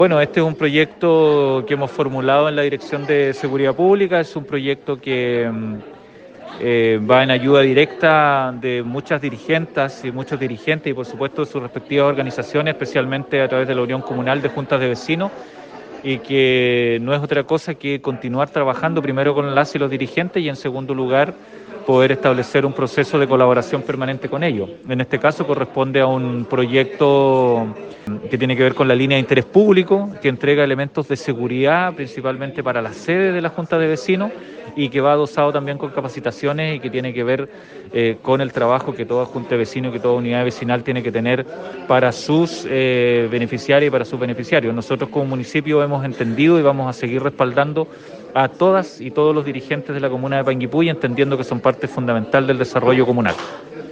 Bueno, este es un proyecto que hemos formulado en la Dirección de Seguridad Pública, es un proyecto que va en ayuda directa de muchas dirigentes y muchos dirigentes y por supuesto de sus respectivas organizaciones, especialmente a través de la Unión Comunal de Juntas de Vecinos, y que no es otra cosa que continuar trabajando primero con las y los dirigentes y en segundo lugar poder establecer un proceso de colaboración permanente con ellos. En este caso corresponde a un proyecto que tiene que ver con la línea de interés público, que entrega elementos de seguridad principalmente para las sedes de la Junta de Vecinos y que va adosado también con capacitaciones y que tiene que ver con el trabajo que toda Junta de Vecinos, que toda unidad vecinal tiene que tener para sus beneficiarios y para sus beneficiarios. Nosotros como municipio hemos entendido y vamos a seguir respaldando a todas y todos los dirigentes de la comuna de Panguipulli, entendiendo que son parte fundamental del desarrollo comunal.